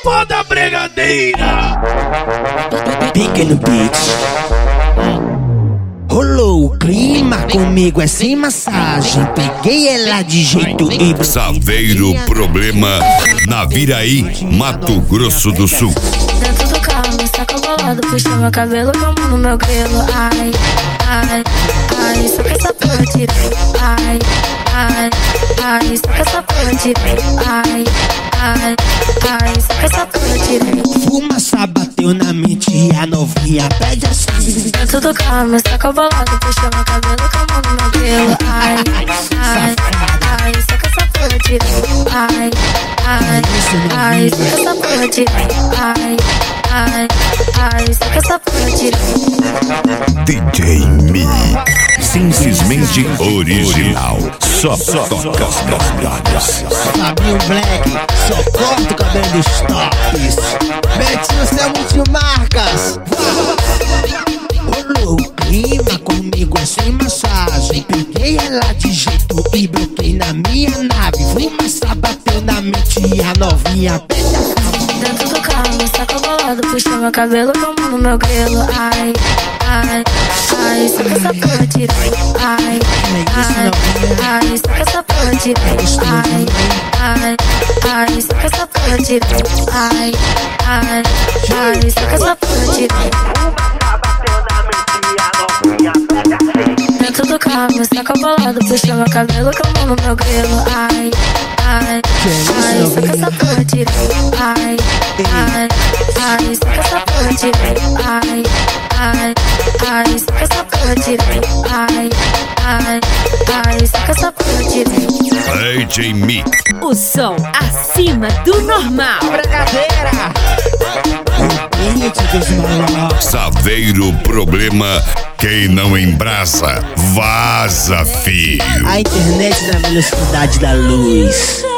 pó da brigadeira. Pequeno Beats. Rolou o clima comigo, é sem massagem. Peguei ela de jeito e... Saveiro Problema, na Viraí, Mato Grosso do Sul. Dentro do carro, saco bolado, puxa meu cabelo como no meu grelo. Ai, ai, ai, só que essa porra tirei. Ai, ai, ai, só que essa porra tirei. Ai, ai, ai, só que essa porra tirei. Fumaça bateu na mente e a novinha pede assim. Dentro do carro, saco bolado, puxa meu cabelo como no meu grelo. Ai, ai, ai, só que essa porra tirei. Ai, ai, ai, só que essa porra tirei. Ai, ai, ai, só que essa porra tirei. DJ Mi, simplesmente original. Só toca as melhores. Fabinho Black, só corta o cabelo dos tops. Mete no céu multimarcas. Rolou o clima comigo, é sem massagem. Peguei ela de jeito e bloquei na minha nave. Fumaça bateu na mente e a novinha pede a... Dentro do carro, saco bolado, puxa meu cabelo como no meu grelo. Ai, ai, ai, só que essa porra tirei. Ai, ai, ai, só que essa porra tirei. Ai, ai, ai, só que essa porra tirei. Ai, ai, ai, só que essa porra tirei. Dentro do carro, saco bolado, puxa meu cabelo como no meu grelo. Ai, ai, ai, só que essa porra tirei. Ai, ai, ai, só que essa porra tirei. Ai, ai, ai, só que essa porra tirei. Ai, ai, ai, só que essa porra tirei. DJ Mi, O som acima do normal. Brigadeira. Dos malucos. Saveiro Problema, quem não embrasa, vaza, filho. A internet da velocidade da luz.